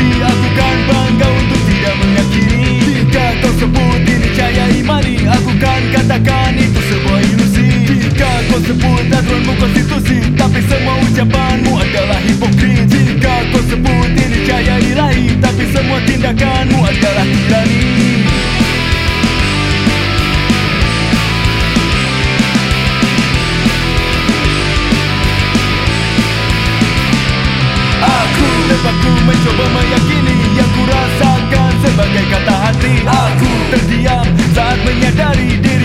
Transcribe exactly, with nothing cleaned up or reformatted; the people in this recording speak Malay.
Tapi aku kan bangga untuk tidak meyakini. Jika kau sebut ini cahaya imani, aku kan katakan itu sebuah ilusi. Jika kau sebut aturanmu konstitusi, tapi semua ucapanmu adalah hipokrit. Jika kau sebut ini cahaya ilahi, tapi semua tindakanmu adalah tirani. Aku mencoba meyakini yang ku rasakan sebagai kata hati. Aku terdiam saat menyadari diri